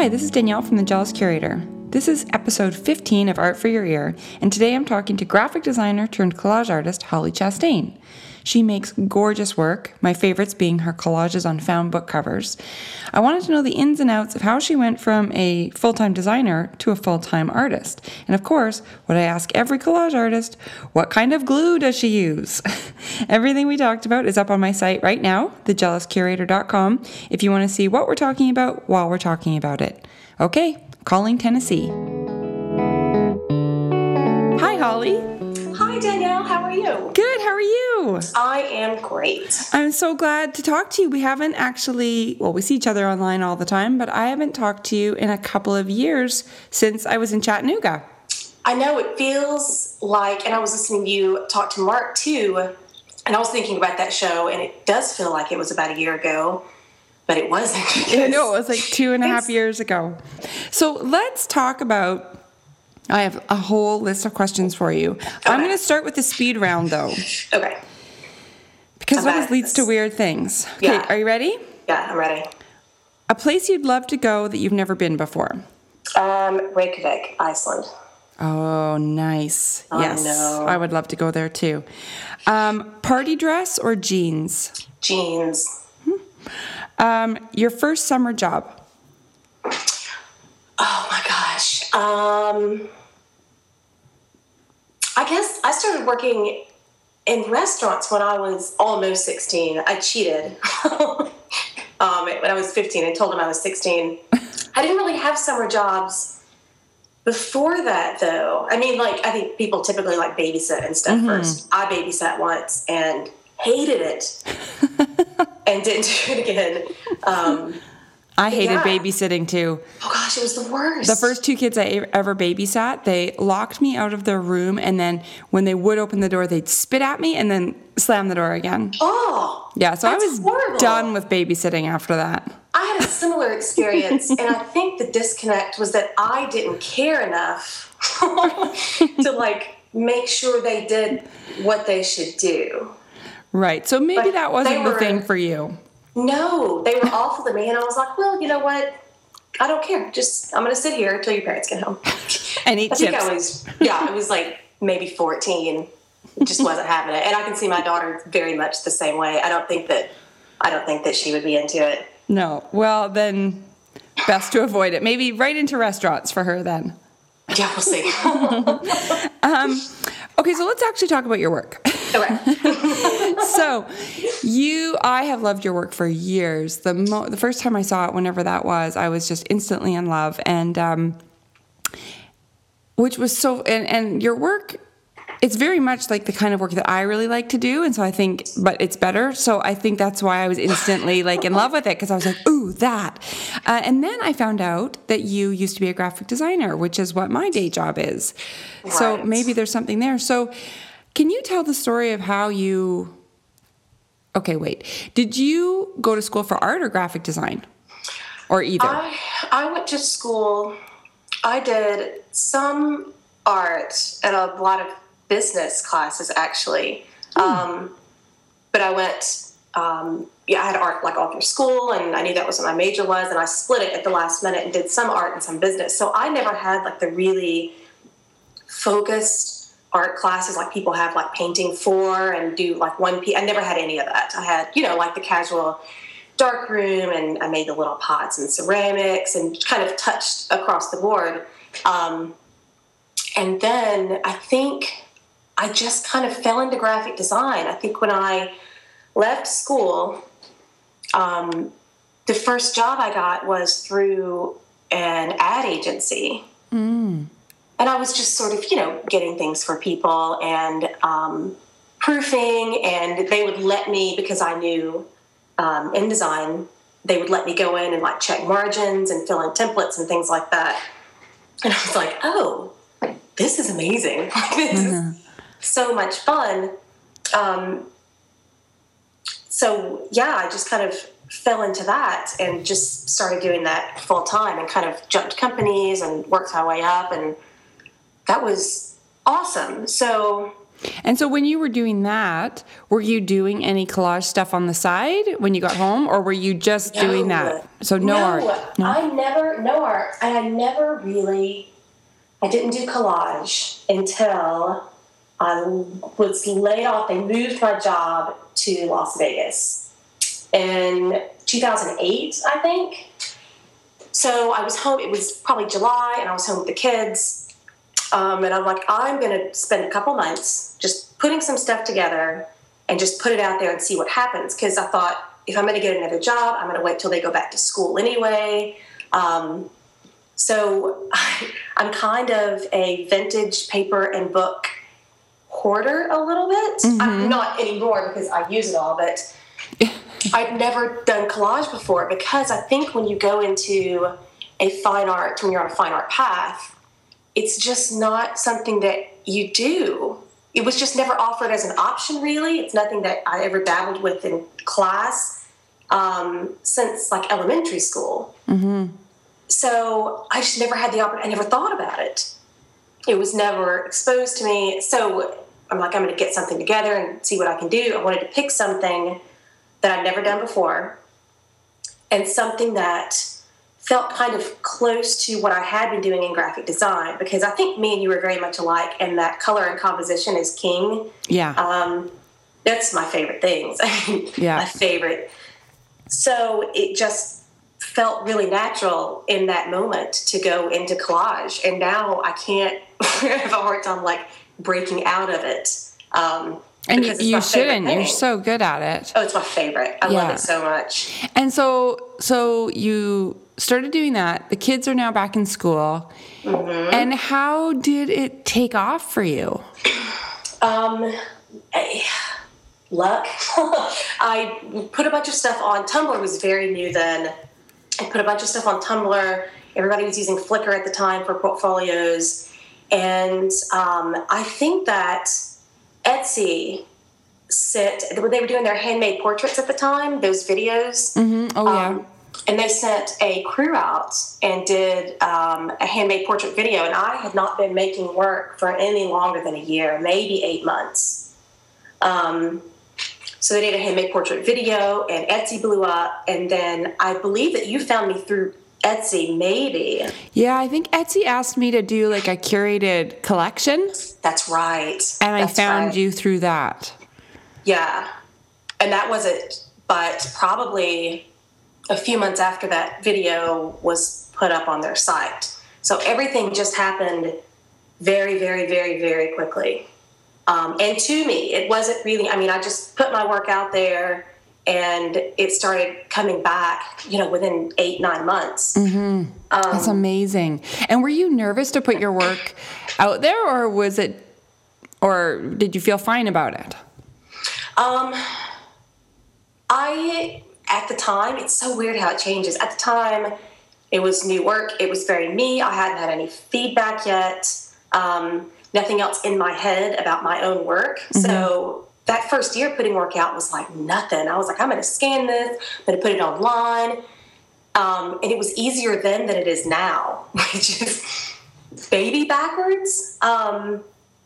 Hi, this is Danielle from The Jealous Curator. This is episode 15 of Art for Your Ear, and today I'm talking to graphic designer turned collage artist Holly Chastain. She makes gorgeous work, my favorites being her collages on found book covers. I wanted to know the ins and outs of how she went from a full-time designer to a full-time artist. And of course, what I ask every collage artist, what kind of glue does she use? Everything we talked about is up on my site right now, thejealouscurator.com, if you want to see what we're talking about while we're talking about it. Okay, calling Tennessee. Hi, Holly. Hi, Danielle. How are you? Good. How are you? I am great. I'm so glad to talk to you. We haven't actually, we see each other online all the time, but I haven't talked to you in a couple of years since I was in Chattanooga. I know it feels like, and I was listening to you talk to Mark too, and I was thinking about that show, and it does feel like it was about a year ago, but it wasn't. I know, it was like 2.5 years ago. So let's talk about, I have a whole list of questions for you. Okay. I'm going to start with the speed round, though. Okay. Because it always leads to weird things. Okay, Yeah. Are you ready? Yeah, I'm ready. A place you'd love to go that you've never been before? Reykjavik, Iceland. Oh, nice. Yes, no. I would love to go there, too. Party dress or jeans? Jeans. Your first summer job? Oh, my gosh. I guess I started working in restaurants when I was almost 16. I cheated when I was 15 and told them I was 16. I didn't really have summer jobs before that, though. I mean, I think people typically babysit and stuff first. I babysat once and hated it and didn't do it again. I hated babysitting, too. Oh, gosh, it was the worst. The first 2 kids I ever babysat, they locked me out of their room, and then when they would open the door, they'd spit at me and then slam the door again. Oh, yeah, so I was horrible. Done with babysitting after that. I had a similar experience, and I think the disconnect was that I didn't care enough to, make sure they did what they should do. Right, so maybe that wasn't the thing for you. No, they were awful to me, and I was like, well, you know what? I don't care. I'm going to sit here until your parents get home. And eat chips. I was maybe 14. Just wasn't having it. And I can see my daughter very much the same way. I don't think that she would be into it. No. Well, then best to avoid it. Maybe right into restaurants for her then. Yeah, we'll see. Okay, so let's actually talk about your work. Okay. So, I have loved your work for years. The first time I saw it, whenever that was, I was just instantly in love, and which was so. And your work, it's very much like the kind of work that I really like to do, and so I think, but it's better. So I think that's why I was instantly in love with it, because I was like, ooh, that. And then I found out that you used to be a graphic designer, which is what my day job is. Right. So maybe there's something there. So can you tell the story of how you... Okay, wait. Did you go to school for art or graphic design? Or either? I went to school. I did some art and a lot of business classes, actually. But I went... I had art all through school, and I knew that was what my major was, and I split it at the last minute and did some art and some business. So I never had the really focused art classes like people have painting 4 and do one piece. I never had any of that. I had, the casual dark room, and I made the little pots and ceramics and kind of touched across the board. And then I think I just kind of fell into graphic design. I think when I left school, the first job I got was through an ad agency. And I was just sort of, getting things for people and proofing, and they would let me, because I knew in design, they would let me go in and check margins and fill in templates and things like that. And I was like, oh, this is amazing. This is so much fun. So, yeah, I just kind of fell into that and just started doing that full time and kind of jumped companies and worked my way up, and that was awesome. So And so when you were doing that, were you doing any collage stuff on the side when you got home, or were you just doing that? So no art. No art. And I didn't do collage until I was laid off. They moved my job to Las Vegas in 2008, I think. So I was home. It was probably July, and I was home with the kids. And I'm like, I'm going to spend a couple months just putting some stuff together and just put it out there and see what happens. Because I thought, if I'm going to get another job, I'm going to wait till they go back to school anyway. So I'm kind of a vintage paper and book hoarder a little bit. Mm-hmm. I'm not anymore because I use it all, but I've never done collage before, because I think when you go into when you're on a fine art path, it's just not something that you do. It was just never offered as an option, really. It's nothing that I ever dabbled with in class since like elementary school. Mm-hmm. So I just never had the opportunity. I never thought about it. It was never exposed to me. So I'm like, I'm going to get something together and see what I can do. I wanted to pick something that I'd never done before, and something that felt kind of close to what I had been doing in graphic design, because I think me and you were very much alike, and that color and composition is king. Yeah. That's my favorite things. Yeah. My favorite. So it just felt really natural in that moment to go into collage. And now I have a hard time like breaking out of it. And you shouldn't. You're so good at it. Oh, it's my favorite. I love it so much. And so you started doing that. The kids are now back in school. Mm-hmm. And how did it take off for you? Luck. I put a bunch of stuff on. Tumblr was very new then. I put a bunch of stuff on Tumblr. Everybody was using Flickr at the time for portfolios. And I think that Etsy they were doing their handmade portraits at the time, those videos. Mm-hmm. Oh, yeah. And they sent a crew out and did a handmade portrait video. And I had not been making work for any longer than a year, maybe 8 months. So they did a handmade portrait video, and Etsy blew up. And then I believe that you found me through Etsy, maybe. Yeah, I think Etsy asked me to do like a curated collection. That's right. And I found you through that. Yeah. And that was it. But probably a few months after that video was put up on their site. So everything just happened very, very, very, very quickly. And to me, it wasn't really, I just put my work out there, and it started coming back, within 8-9 months. Mm-hmm. That's amazing. And were you nervous to put your work out there, or did you feel fine about it? At the time, it's so weird how it changes. At the time, it was new work. It was very me. I hadn't had any feedback yet. Nothing else in my head about my own work. Mm-hmm. So that first year putting work out was like nothing. I was like, I'm going to scan this, I'm going to put it online. And it was easier then than it is now, which is baby backwards. It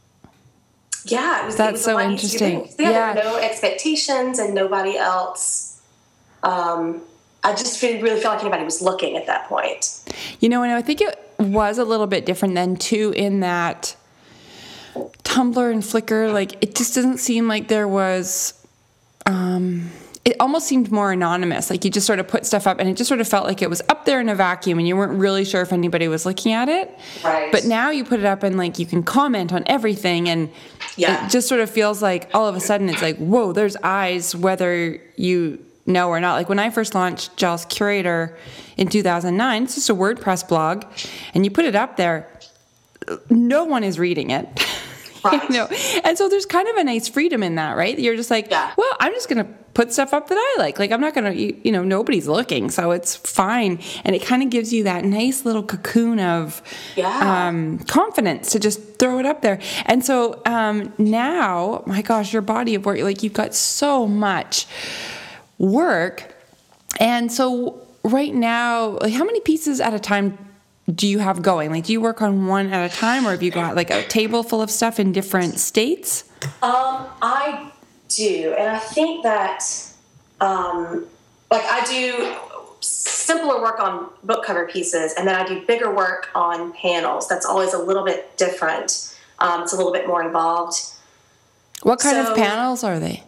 was so interesting. There were no expectations and nobody else. I just really felt like anybody was looking at that point. And I think it was a little bit different then too, in that Tumblr and Flickr, like, it just doesn't seem like there was, it almost seemed more anonymous. Like, you just sort of put stuff up and it just sort of felt like it was up there in a vacuum and you weren't really sure if anybody was looking at it. Right. But now you put it up and, like, you can comment on everything, and it just sort of feels like all of a sudden it's like, whoa, there's eyes whether you know or not. Like, when I first launched Gels Curator in 2009, it's just a WordPress blog, and you put it up there, no one is reading it. Right. And so there's kind of a nice freedom in that, right? You're just like, well, I'm just going to put stuff up that I like. Like, I'm not going to, nobody's looking, so it's fine. And it kind of gives you that nice little cocoon of confidence to just throw it up there. And so now, my gosh, your body of work, like, you've got so much work. And so right now, like, how many pieces at a time do you have going? Like, do you work on one at a time, or have you got like a table full of stuff in different states? I do, and I think that, like I do simpler work on book cover pieces, and then I do bigger work on panels. That's always a little bit different. It's a little bit more involved. What kind of panels are they?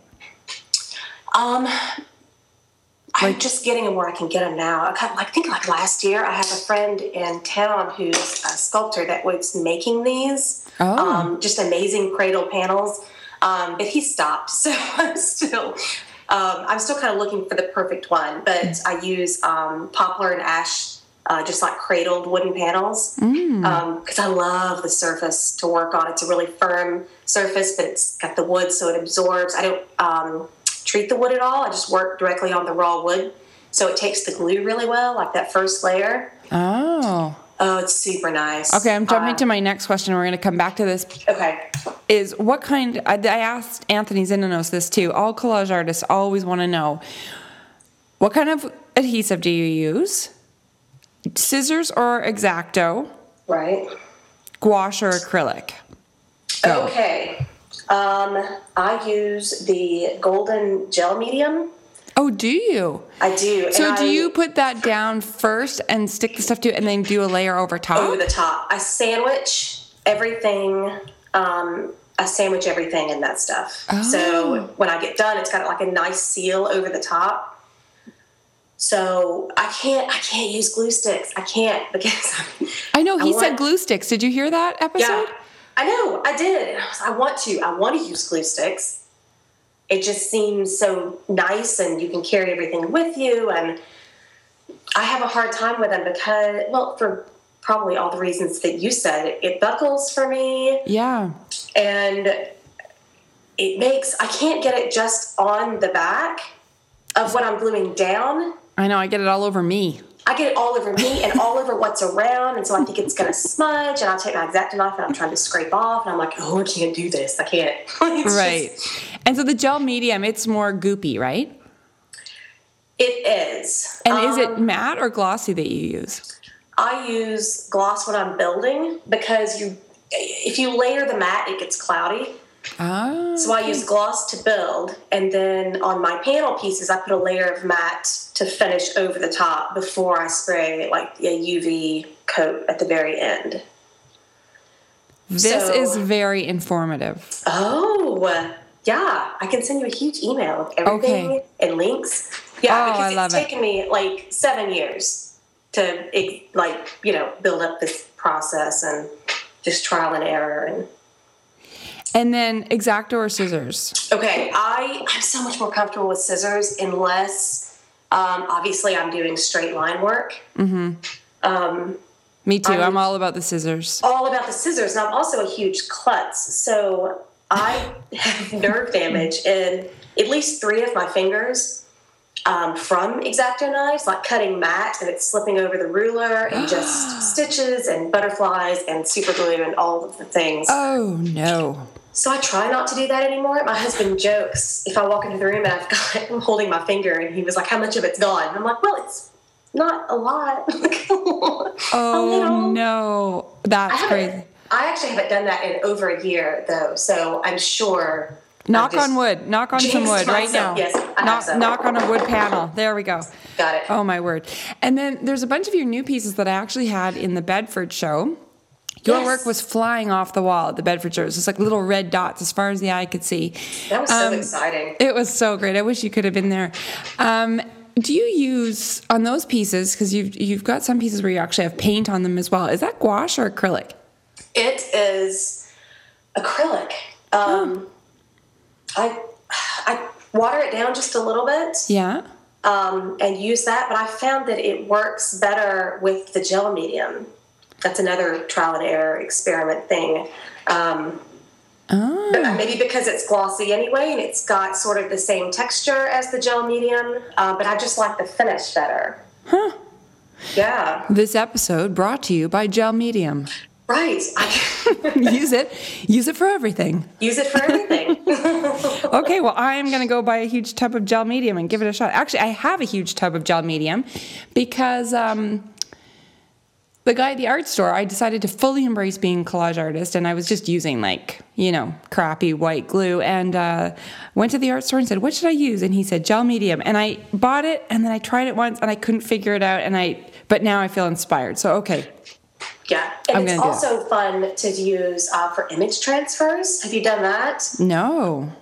I'm just getting them where I can get them now. I think like last year, I have a friend in town who's a sculptor that was making these. Just amazing cradle panels. But he stopped, so I'm still kind of looking for the perfect one. But I use poplar and ash, just like cradled wooden panels, because I love the surface to work on. It's a really firm surface, but it's got the wood, so it absorbs. I don't treat the wood at all. I just work directly on the raw wood, so it takes the glue really well, like that first layer. Oh, it's super nice. Okay, I'm jumping to my next question. We're going to come back to this. Okay. Is what kind, I asked Anthony Zinanos this too. All collage artists always want to know, what kind of adhesive do you use? Scissors or X-Acto? Right. Gouache or acrylic? Go. Okay. I use the golden gel medium. Oh, do you? I do. So do you put that down first and stick the stuff to it and then do a layer over top? Over the top. I sandwich everything. I sandwich everything in that stuff. Oh. So when I get done, it's got like a nice seal over the top. So I can't use glue sticks. I can't, because I know he said glue sticks. Did you hear that episode? Yeah, I know. I did. I want to use glue sticks. It just seems so nice, and you can carry everything with you. And I have a hard time with them because, well, for probably all the reasons that you said, it buckles for me. Yeah. And I can't get it just on the back of what I'm gluing down. I know. I get it all over me. I get it all over me and all over what's around, and so I think it's going to smudge, and I'll take my X-Acto knife and I'm trying to scrape off, and I'm like, oh, I can't do this. I can't. Right. And so the gel medium, it's more goopy, right? It is. And is it matte or glossy that you use? I use gloss when I'm building, because if you layer the matte, it gets cloudy. Oh. So I use gloss to build, and then on my panel pieces, I put a layer of matte to finish over the top before I spray like a UV coat at the very end. This is very informative. Oh, yeah. I can send you a huge email of everything and links. Yeah, because it's taken me like 7 years to build up this process, and just trial and error. And then X-Acto or scissors? Okay, I'm so much more comfortable with scissors, unless, obviously, I'm doing straight line work. Mm-hmm. Me too. I'm all about the scissors. All about the scissors. And I'm also a huge klutz. So I have nerve damage in at least 3 of my fingers from X-Acto knives, like cutting matte and it's slipping over the ruler, and just stitches and butterflies and super glue and all of the things. Oh, no. So I try not to do that anymore. My husband jokes if I walk into the room and I'm holding my finger, and he was like, how much of it's gone? And I'm like, well, it's not a lot. Oh, no. That's crazy. I actually haven't done that in over a year, though, so I'm sure. Knock on wood. Knock on some wood right now. Yes, I have some. Knock on a wood panel. There we go. Got it. Oh, my word. And then there's a bunch of your new pieces that I actually had in the Bedford show. Your work was flying off the wall at the Bedford show. It was just like little red dots as far as the eye could see. That was so exciting. It was so great. I wish you could have been there. Do you use, on those pieces, because you've got some pieces where you actually have paint on them as well, is that gouache or acrylic? It is acrylic. I water it down just a little bit. Yeah. And use that, but I found that it works better with the gel medium. That's another trial and error experiment thing. Maybe because it's glossy anyway, and it's got sort of the same texture as the gel medium, but I just like the finish better. Huh. Yeah. This episode brought to you by Gel Medium. Right. Use it for everything. Use it for everything. Okay, well, I am going to go buy a huge tub of Gel Medium and give it a shot. Actually, I have a huge tub of Gel Medium because the guy at the art store, I decided to fully embrace being a collage artist, and I was just using crappy white glue, and went to the art store and said, what should I use? And he said, gel medium. And I bought it, and then I tried it once, and I couldn't figure it out, but now I feel inspired. So, okay. Yeah, and it's also fun to use for image transfers. Have you done that? No.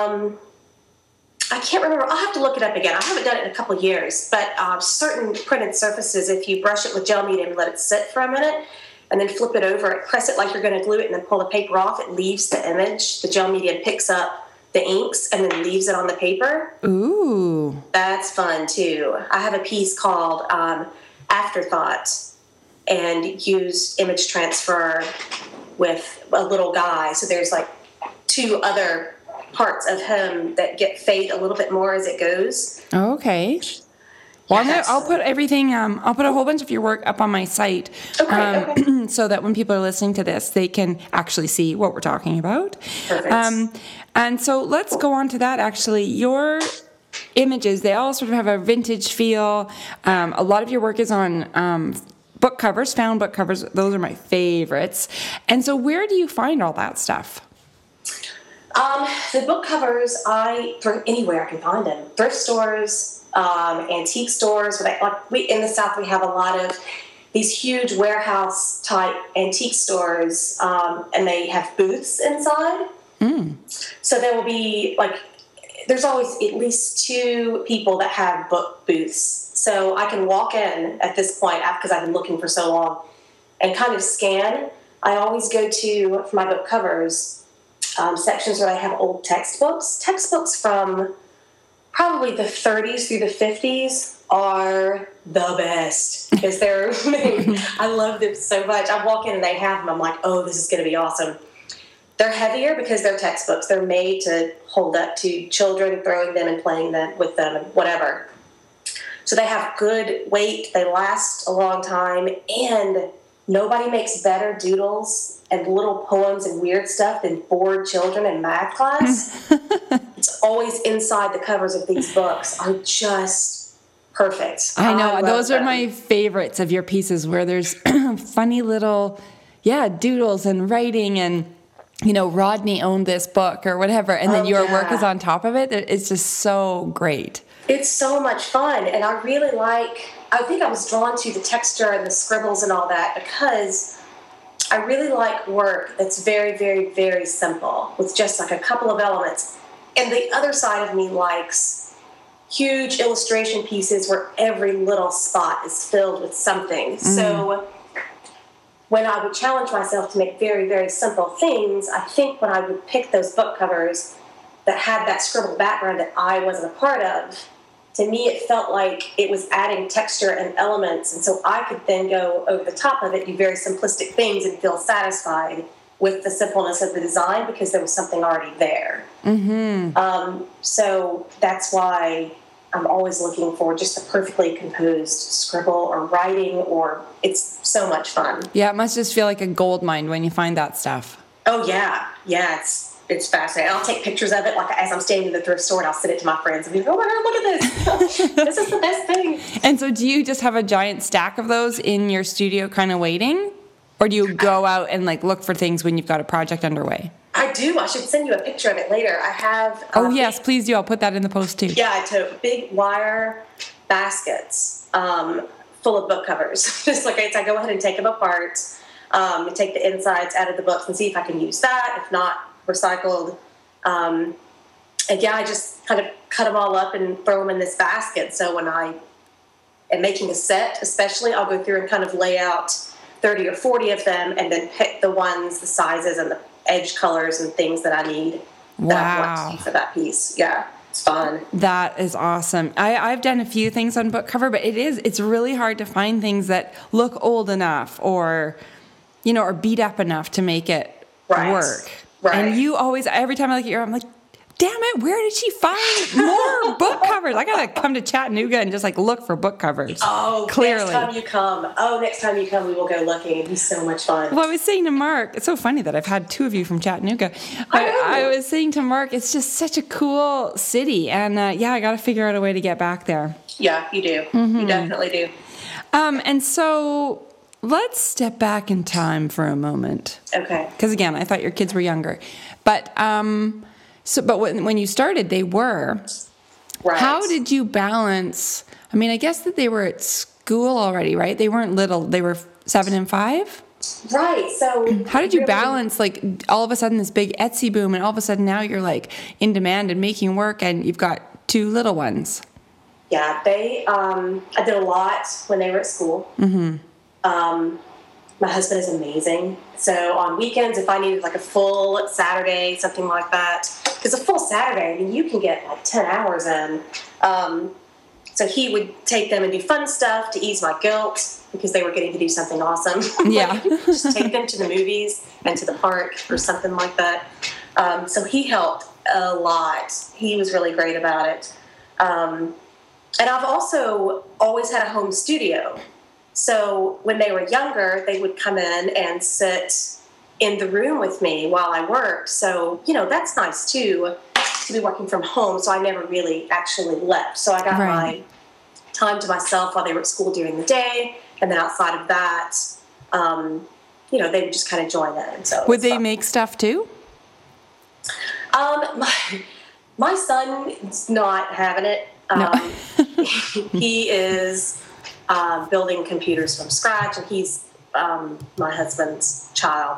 I can't remember. I'll have to look it up again. I haven't done it in a couple of years, but certain printed surfaces, if you brush it with gel medium and let it sit for a minute, and then flip it over, press it like you're going to glue it, and then pull the paper off, it leaves the image. The gel medium picks up the inks and then leaves it on the paper. Ooh. That's fun, too. I have a piece called Afterthought, and used image transfer with a little guy. So there's like two other parts of him that fade a little bit more as it goes. Okay. Well, I'll put everything. I'll put a whole bunch of your work up on my site, okay. So that when people are listening to this, they can actually see what we're talking about. Perfect. And so let's go on to that. Actually, your images, they all sort of have a vintage feel. A lot of your work is on book covers, found book covers. Those are my favorites. And so, where do you find all that stuff? The book covers, anywhere I can find them. Thrift stores, antique stores. In the South, we have a lot of these huge warehouse type antique stores, and they have booths inside. Mm. So there will be there's always at least two people that have book booths. So I can walk in at this point because I've been looking for so long and kind of scan. I always go to, for my book covers, sections where I have old textbooks from probably the 30s through the 50s are the best because they're made. I love them so much. I walk in and they have them. I'm like, oh, this is going to be awesome. They're heavier because they're textbooks. They're made to hold up to children, throwing them and playing with them and whatever. So they have good weight. They last a long time. And nobody makes better doodles and little poems and weird stuff than bored children in math class. It's always inside the covers of these books are just perfect. I know. Those are my favorites of your pieces where there's funny little, doodles and writing and, Rodney owned this book or whatever. And then your work is on top of it. It's just so great. It's so much fun. And I think I was drawn to the texture and the scribbles and all that because I really like work that's very, very, very simple with just a couple of elements. And the other side of me likes huge illustration pieces where every little spot is filled with something. So when I would challenge myself to make very, very simple things, I think when I would pick those book covers that had that scribbled background that I wasn't a part of, to me it felt like it was adding texture and elements, and so I could then go over the top of it, do very simplistic things, and feel satisfied with the simpleness of the design because there was something already there. Mm-hmm. So that's why I'm always looking for just a perfectly composed scribble or writing, or it's so much fun. Yeah, it must just feel like a gold mine when you find that stuff. Oh, yeah. Yeah, it's fascinating. I'll take pictures of it as I'm standing in the thrift store, and I'll send it to my friends and be like, oh my God, look at this. This is the best thing. And so do you just have a giant stack of those in your studio kind of waiting? Or do you go out and look for things when you've got a project underway? I do. I should send you a picture of it later. I have... yes, please do. I'll put that in the post too. Yeah, I took big wire baskets full of book covers. Just I go ahead and take them apart, and take the insides out of the books and see if I can use that. If not, recycled. And I just kind of cut them all up and throw them in this basket. So when I am making a set, especially, I'll go through and kind of lay out 30 or 40 of them and then pick the ones, the sizes, and the edge colors and things that I need that I want to for that piece. Yeah, it's fun. That is awesome. I've done a few things on book cover, but it's really hard to find things that look old enough or or beat up enough to make it work. Right. And you always, every time I look at you, I'm like, damn it, where did she find more book covers? I got to come to Chattanooga and just look for book covers. Oh, clearly. Next time you come, we will go looking. It'd be so much fun. Well, I was saying to Mark, it's so funny that I've had two of you from Chattanooga. I was saying to Mark, it's just such a cool city. And I got to figure out a way to get back there. Yeah, you do. Mm-hmm. You definitely do. And so let's step back in time for a moment. Okay. Because again, I thought your kids were younger, but but when you started, they were. Right. How did you balance? I mean, I guess that they were at school already, right? They weren't little. They were 7 and 5. Right. So how did you balance, like, all of a sudden this big Etsy boom, and all of a sudden now you're like in demand and making work, and you've got 2 little ones? Yeah, I did a lot when they were at school. Mm-hmm. My husband is amazing. So on weekends, if I needed like a full Saturday, something like that, because a full Saturday, I mean, you can get like 10 hours in. So he would take them and do fun stuff to ease my guilt because they were getting to do something awesome. Yeah. Just take them to the movies and to the park or something like that. So he helped a lot. He was really great about it. And I've also always had a home studio. So when they were younger, they would come in and sit in the room with me while I worked. So, that's nice too, to be working from home. So I never really actually left. So I got my time to myself while they were at school during the day. And then outside of that, they would just kind of join in. So would they make stuff too? My son's not having it. No. He is building computers from scratch, and he's my husband's child.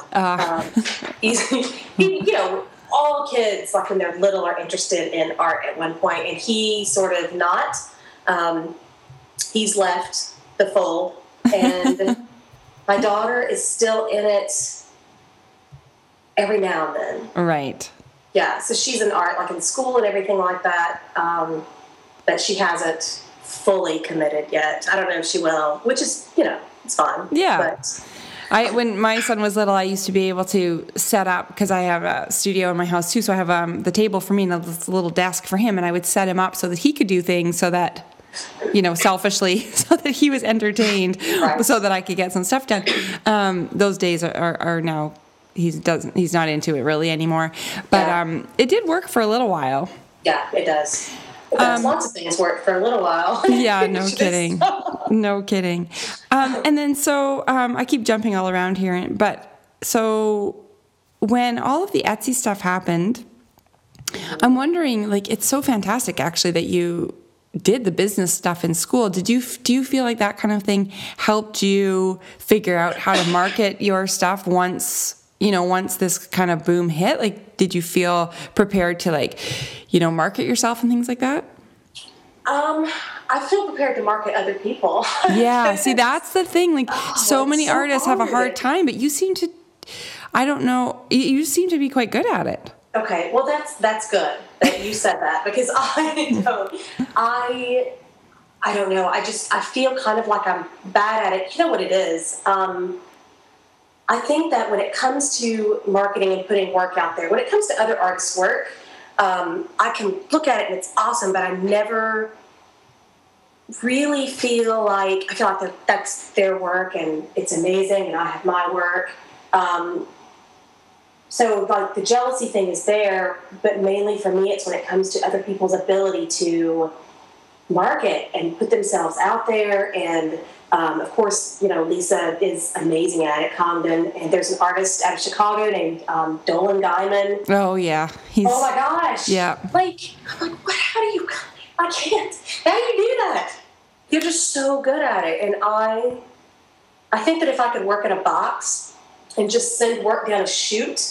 All kids, like when they're little, are interested in art at one point, and he sort of not. He's left the fold, and my daughter is still in it every now and then. Right. Yeah, so she's in art, like in school and everything like that, but she hasn't fully committed yet. I don't know if she will, which is, it's fine. Yeah. But when my son was little, I used to be able to set up, because I have a studio in my house too, so I have the table for me and a little desk for him, and I would set him up so that he could do things, so that, selfishly, so that he was entertained, right, so that I could get some stuff done. Those days are now. He's not into it really anymore, but it did work for a little while. Yeah, it does. Lots of things work for a little while. Yeah, no kidding. No kidding. And then so I keep jumping all around here, but so when all of the Etsy stuff happened, I'm wondering, like, it's so fantastic actually that you did the business stuff in school. Do you feel like that kind of thing helped you figure out how to market your stuff once this kind of boom hit? Like, did you feel prepared to, like, market yourself and things like that? I feel prepared to market other people. Yeah, see, that's the thing. Like, so many artists have a hard time, but you seem to, I don't know, you seem to be quite good at it. Okay, well, that's good that you said that, because I don't know. I feel kind of like I'm bad at it. You know what it is? I think that when it comes to marketing and putting work out there, when it comes to other artists' work, I can look at it and it's awesome, but I never really feel like that's their work and it's amazing and I have my work. So like the jealousy thing is there, but mainly for me, it's when it comes to other people's ability to market and put themselves out there. And of course, Lisa is amazing at it, Congdon, and there's an artist out of Chicago named Dolan Guyman. Oh yeah, oh my gosh, yeah. I'm like, what? How do you? I can't. How do you do that? You're just so good at it, and I think that if I could work in a box and just send work down a chute,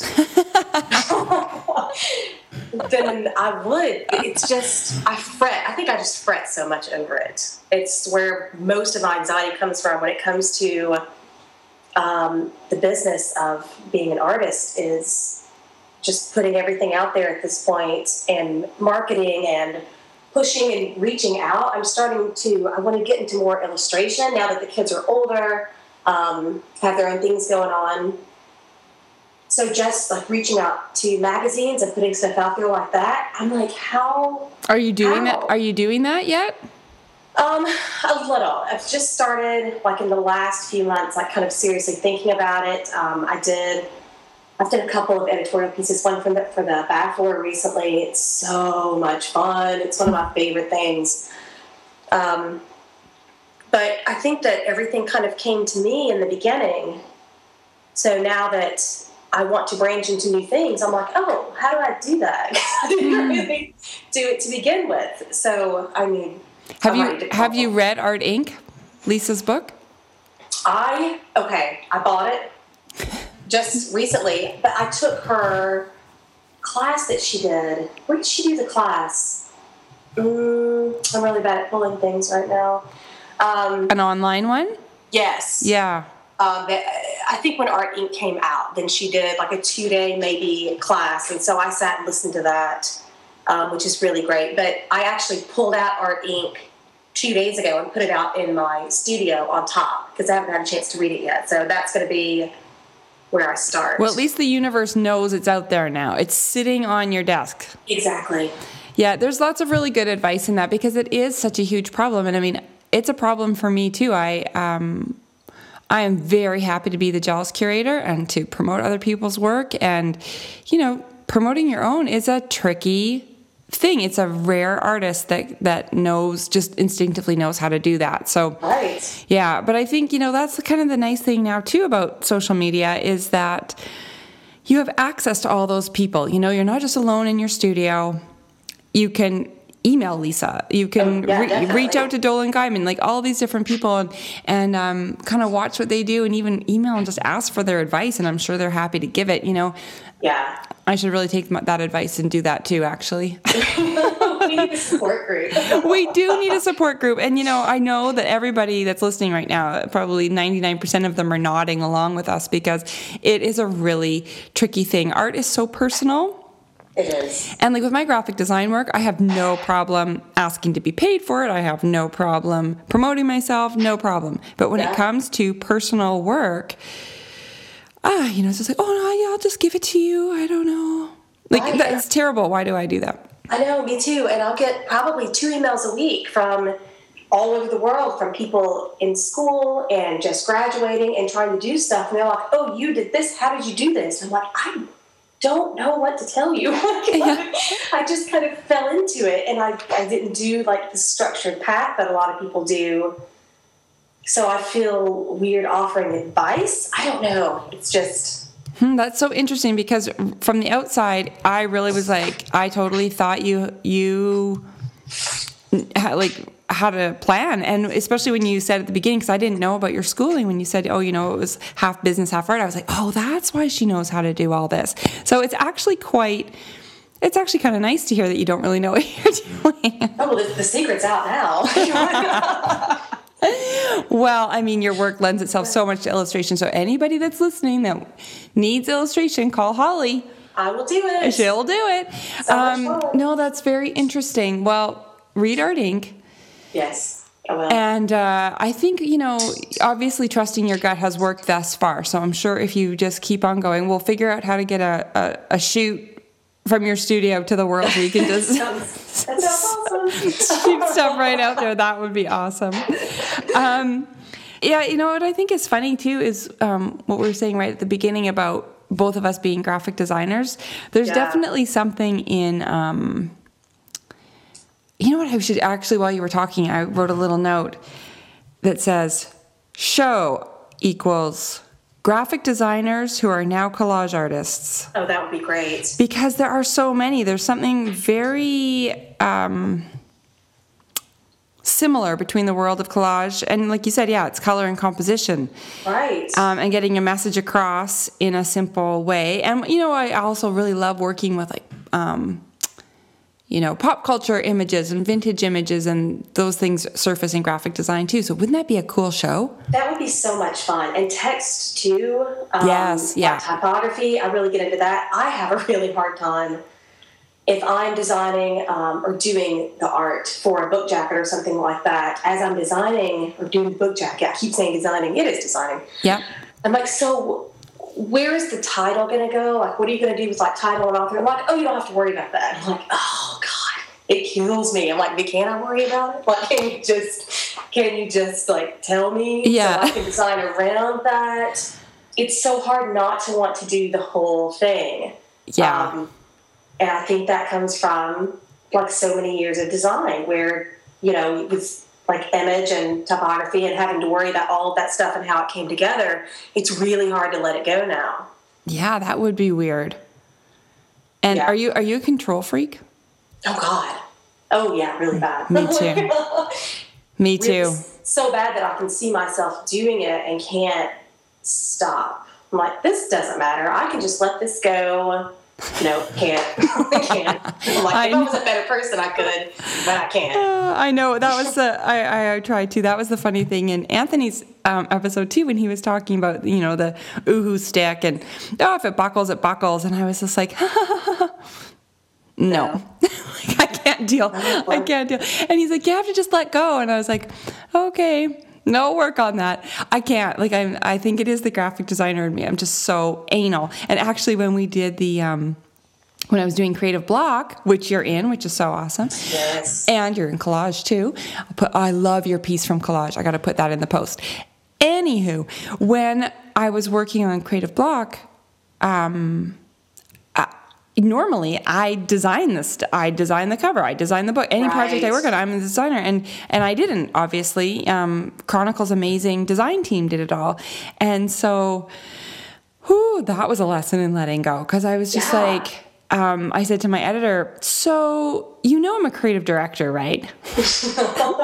then I would. It's just, I fret. I think I just fret so much over it. It's where most of my anxiety comes from when it comes to the business of being an artist, is just putting everything out there at this point and marketing and pushing and reaching out. I want to get into more illustration now that the kids are older, have their own things going on. So just like reaching out to magazines and putting stuff out there like that, I'm like, how are you doing that? Are you doing that yet? A little. I've just started, like in the last few months, like kind of seriously thinking about it. I've done a couple of editorial pieces, one for the Bag Floor recently. It's so much fun. It's one of my favorite things. But I think that everything kind of came to me in the beginning. So now that I want to branch into new things, I'm like, oh, how do I do that? I didn't really do it to begin with. So, I mean, have you read Art Inc., Lisa's book? I bought it just recently, but I took her class that she did. Where did she do the class? I'm really bad at pulling things right now. An online one? Yes. Yeah. I think when Art Inc. came out, then she did like a 2-day maybe class, and so I sat and listened to that, which is really great. But I actually pulled out Art Inc. 2 days ago and put it out in my studio on top because I haven't had a chance to read it yet. So that's going to be where I start. Well, at least the universe knows it's out there now. It's sitting on your desk. Exactly. Yeah, there's lots of really good advice in that because it is such a huge problem. And I mean, it's a problem for me too. I am very happy to be the JAWS curator and to promote other people's work. And, promoting your own is a tricky thing. It's a rare artist that knows, just instinctively knows how to do that. So, right. Yeah, but I think, that's kind of the nice thing now too about social media is that you have access to all those people. You're not just alone in your studio. You can email Lisa. You can reach out to Dolan Guyman, like all these different people and kind of watch what they do and even email and just ask for their advice. And I'm sure they're happy to give it, Yeah. I should really take that advice and do that too, actually. We need a support group. We do need a support group. And, I know that everybody that's listening right now, probably 99% of them are nodding along with us because it is a really tricky thing. Art is so personal. It is. And like with my graphic design work, I have no problem asking to be paid for it. I have no problem promoting myself, no problem. But when it comes to personal work, it's just like, oh, no, yeah, I'll just give it to you. I don't know. Like, that's terrible. Why do I do that? I know, me too. And I'll get probably 2 emails a week from all over the world from people in school and just graduating and trying to do stuff. And they're like, oh, you did this. How did you do this? And I'm like, I don't know what to tell you. I just kind of fell into it. And I didn't do like the structured path that a lot of people do. So I feel weird offering advice. I don't know. It's just... That's so interesting because from the outside, I really was like, I totally thought you had a plan. And especially when you said at the beginning, because I didn't know about your schooling, when you said, it was half business, half art, I was like, oh, that's why she knows how to do all this. So it's actually kind of nice to hear that you don't really know what you're doing. Oh, well, the secret's out now. Well, I mean, your work lends itself so much to illustration. So anybody that's listening that needs illustration, call Holly. I will do it. She'll do it. No, that's very interesting. Well, read Art Inc. Yes, I will. And I think, obviously trusting your gut has worked thus far. So I'm sure if you just keep on going, we'll figure out how to get a shoot from your studio to the world so you can just that sounds awesome. shoot stuff right out there. That would be awesome. What I think is funny too is what we were saying right at the beginning about both of us being graphic designers. There's definitely something in, what I should actually, while you were talking, I wrote a little note that says, show equals graphic designers who are now collage artists. Oh, that would be great. Because there are so many. There's something very similar between the world of collage and, like you said, it's color and composition. Right. And getting a message across in a simple way. And, I also really love working with, pop culture images and vintage images, and those things surface in graphic design too. So wouldn't that be a cool show? That would be so much fun. And text too. Yes, yeah. Typography, I really get into that. I have a really hard time if I'm designing or doing the art for a book jacket or something like that. As I'm designing or doing the book jacket, I keep saying designing. It is designing. Yeah. I'm like, so where is the title going to go? Like, what are you going to do with title and author? I'm like, oh, you don't have to worry about that. I'm like, oh God, it kills me. I'm like, can I worry about it? Like, can you just tell me so I can design around that? It's so hard not to want to do the whole thing. Yeah. And I think that comes from so many years of design where, it was like image and typography and having to worry about all of that stuff and how it came together, it's really hard to let it go now. Yeah, that would be weird. And Yeah. are you a control freak? Oh God. Oh yeah, really bad. Me too. Me too. Really, so bad that I can see myself doing it and can't stop. I'm like, this doesn't matter. I can just let this go. No, can't. I can't. I'm like, if I was a better person, I could, but I can't. I know. That was I tried to. That was the funny thing in Anthony's episode 2 when he was talking about, the Oohoo stick and, if it buckles, it buckles. And I was just like, no. I can't deal. I can't deal. And he's like, you have to just let go. And I was like, okay. No, work on that. I can't. I think it is the graphic designer in me. I'm just so anal. And actually, when we did when I was doing Creative Block, which you're in, which is so awesome. Yes. And you're in Collage too. I love your piece from Collage. I got to put that in the post. Anywho, when I was working on Creative Block, normally I design I design the cover, I design the book, any project I work on, I'm the designer, and I didn't, obviously. Chronicle's amazing design team did it all, and so that was a lesson in letting go, because I was just like, I said to my editor, so I'm a creative director, right? And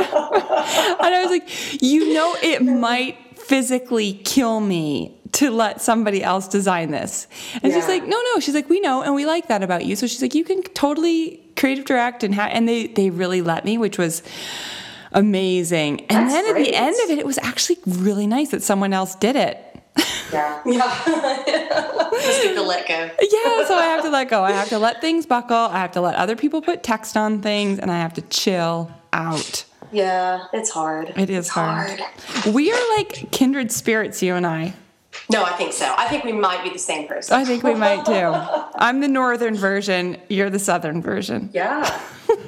I was like, it might physically kill me to let somebody else design this. And she's like, no. She's like, we know, and we like that about you. So she's like, you can totally creative direct, and they really let me, which was amazing. And That's then great. at the end of it, it was actually really nice that someone else did it. Yeah. Just get the let go. Yeah, so I have to let go. I have to let things buckle. I have to let other people put text on things, and I have to chill out. Yeah, it's hard. It is hard. We are like kindred spirits, you and I. No, I think so. I think we might be the same person. I think we might too. I'm the northern version. You're the southern version. Yeah.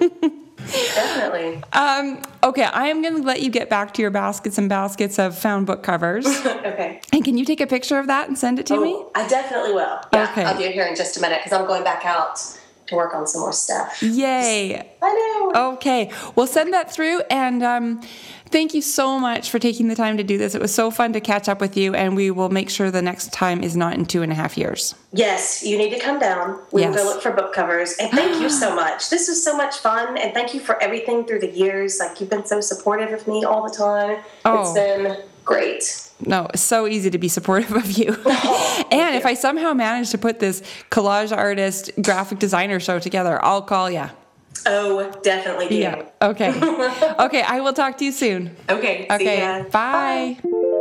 Definitely. Okay, I am going to let you get back to your baskets and baskets of found book covers. Okay. And can you take a picture of that and send it to me? I definitely will. Yeah, Okay. I'll do it here in just a minute because I'm going back out to work on some more stuff. Yay. I know. Okay. Well, send that through, and thank you so much for taking the time to do this. It was so fun to catch up with you, and we will make sure the next time is not in 2.5 years. Yes, you need to come down. We will Yes. go look for book covers. And thank you so much. This was so much fun, and thank you for everything through the years. Like, you've been so supportive of me all the time. Oh. It's been great. No, it's so easy to be supportive of you. And if I somehow manage to put this collage artist, graphic designer show together, I'll call you. Oh, definitely do. Yeah. Okay. Okay, I will talk to you soon. Okay. See Okay. ya. Bye.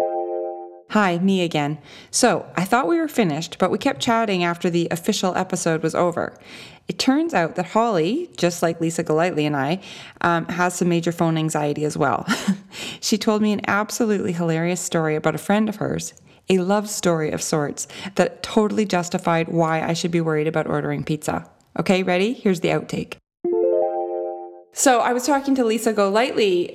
Hi, me again. So, I thought we were finished, but we kept chatting after the official episode was over. It turns out that Holly, just like Lisa Golightly and I, has some major phone anxiety as well. She told me an absolutely hilarious story about a friend of hers, a love story of sorts, that totally justified why I should be worried about ordering pizza. Okay, ready? Here's the outtake. So I was talking to Lisa Golightly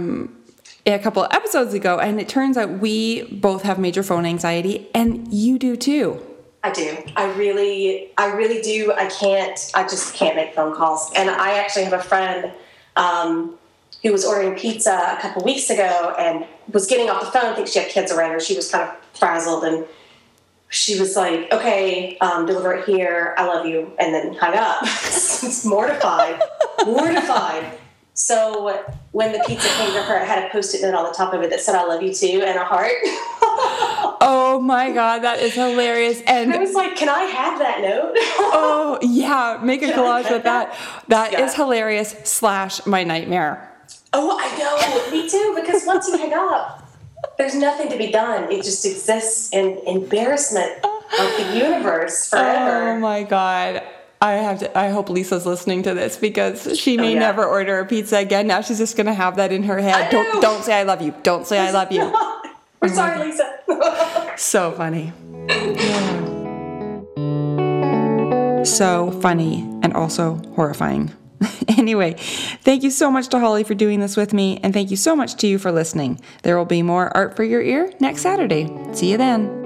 a couple of episodes ago, and it turns out we both have major phone anxiety, and you do too. I do. I really do. I just can't make phone calls. And I actually have a friend who was ordering pizza a couple weeks ago and was getting off the phone. I think she had kids around her. She was kind of frazzled, and she was like, okay, deliver it here. I love you. And then hung up. It's mortified. So when the pizza came to her, it had a Post-it note on the top of it that said, I love you too, and a heart. Oh my God, that is hilarious. And I was like, can I have that note? oh yeah, make a collage with that. That Yeah. is hilarious / my nightmare. Oh, I know. Me too, because once you hang up, there's nothing to be done. It just exists in embarrassment of the universe forever. Oh my God. I hope Lisa's listening to this, because she may never order a pizza again. Now she's just going to have that in her head. Don't say I love you. Don't say I love you. We're sorry, Lisa. So funny. So funny and also horrifying. Anyway, thank you so much to Holly for doing this with me, and thank you so much to you for listening. There will be more Art for Your Ear next Saturday. See you then.